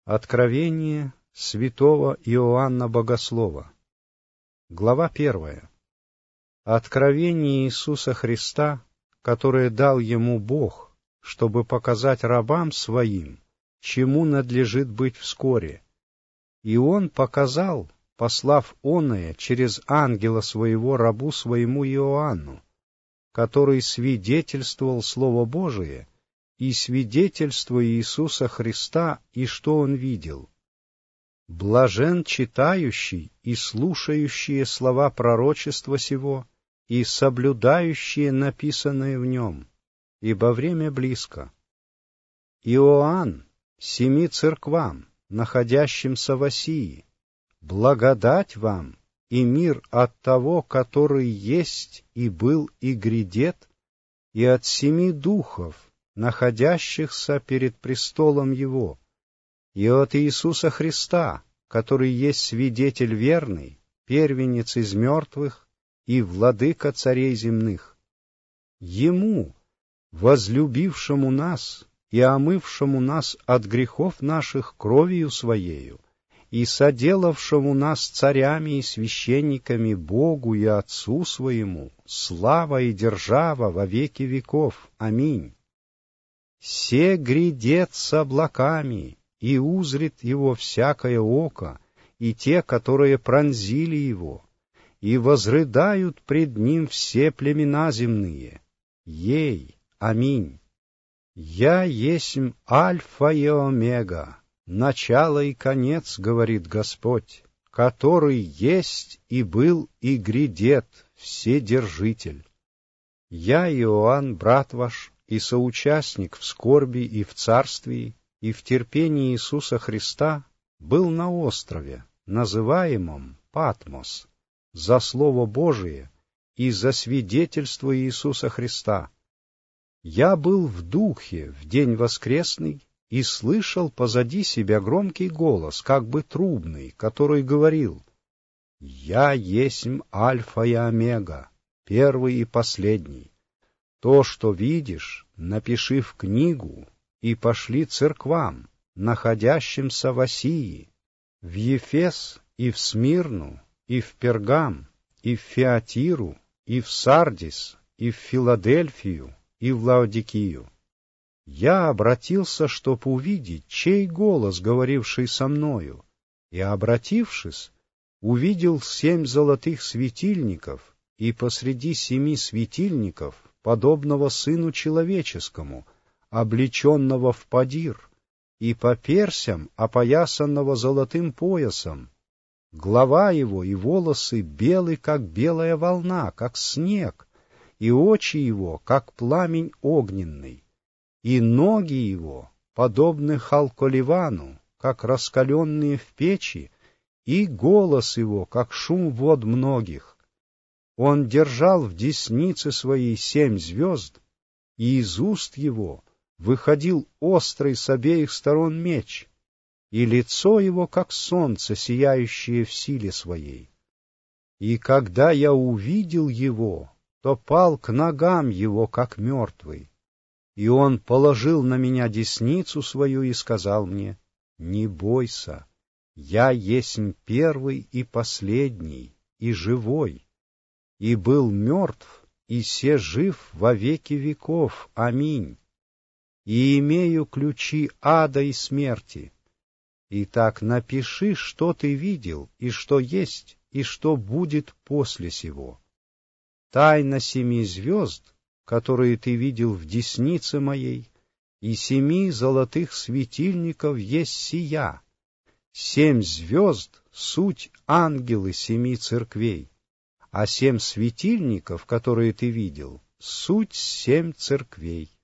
Откровение святого Иоанна Богослова. Глава 1. Откровение Иисуса Христа, которое дал ему Бог, чтобы показать рабам своим, чему надлежит быть вскоре. И он показал, послав оное через ангела своего рабу своему Иоанну, который свидетельствовал Слово Божие и свидетельство Иисуса Христа, и что он видел. Блажен читающий и слушающие слова пророчества сего, и соблюдающие написанное в нем, ибо время близко. Иоанн, 7 церквам, находящимся в Асии, благодать вам и мир от того, который есть и был и грядет, и от 7 духов, находящихся перед престолом Его, и от Иисуса Христа, который есть свидетель верный, первенец из мертвых и владыка царей земных. Ему, возлюбившему нас и омывшему нас от грехов наших кровью Своею, и соделавшему нас царями и священниками Богу и Отцу Своему, слава и держава во веки веков. Аминь. Се грядет с облаками, и узрит его всякое око, и те, которые пронзили его, и возрыдают пред ним все племена земные. Ей, аминь. Я есмь Альфа и Омега, начало и конец, говорит Господь, который есть и был и грядет, Вседержитель. Я, Иоанн, брат ваш, и соучастник в скорби и в царствии, и в терпении Иисуса Христа, был на острове, называемом Патмос, за Слово Божие и за свидетельство Иисуса Христа. Я был в духе в день воскресный и слышал позади себя громкий голос, как бы трубный, который говорил: «Я есмь Альфа и Омега, первый и последний. То, что видишь, напиши в книгу и пошли церквам, находящимся в Асии, в Ефес и в Смирну, и в Пергам, и в Фиатиру, и в Сардис, и в Филадельфию, и в Лаодикию». Я обратился, чтоб увидеть, чей голос, говоривший со мною, и, обратившись, увидел 7 золотых светильников, и посреди 7 светильников, подобного Сыну Человеческому, облеченного в подир, и по персям опоясанного золотым поясом. Глава его и волосы белы, как белая волна, как снег, и очи его, как пламень огненный, и ноги его, подобны халколивану, как раскаленные в печи, и голос его, как шум вод многих. Он держал в деснице своей 7 звезд, и из уст его выходил острый с обеих сторон меч, и лицо его, как солнце, сияющее в силе своей. И когда я увидел его, то пал к ногам его, как мертвый. И он положил на меня десницу свою и сказал мне: «Не бойся, я есмь первый и последний, и живой, и был мертв, и се жив во веки веков. Аминь. И имею ключи ада и смерти. Итак, напиши, что ты видел, и что есть, и что будет после сего. Тайна 7 звезд, которые ты видел в деснице моей, и 7 золотых светильников есть сия. 7 звезд — суть ангелы 7 церквей, а 7 светильников, которые ты видел, суть 7 церквей.